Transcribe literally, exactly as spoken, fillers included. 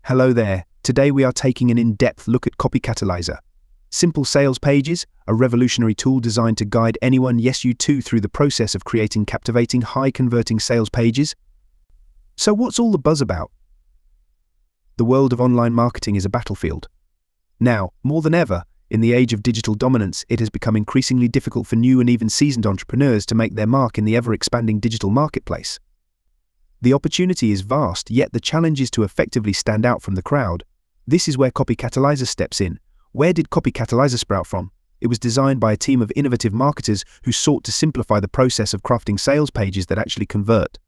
Hello there. Today we are taking an in-depth look at Copy Catalyzer. Simple sales pages, a revolutionary tool designed to guide anyone, yes you too, through the process of creating captivating, high-converting sales pages. So what's all the buzz about? The world of online marketing is a battlefield. Now, more than ever, in the age of digital dominance, it has become increasingly difficult for new and even seasoned entrepreneurs to make their mark in the ever-expanding digital marketplace. The opportunity is vast, yet the challenge is to effectively stand out from the crowd. This is where Copy Catalyzer steps in. Where did Copy Catalyzer sprout from? It was designed by a team of innovative marketers who sought to simplify the process of crafting sales pages that actually convert.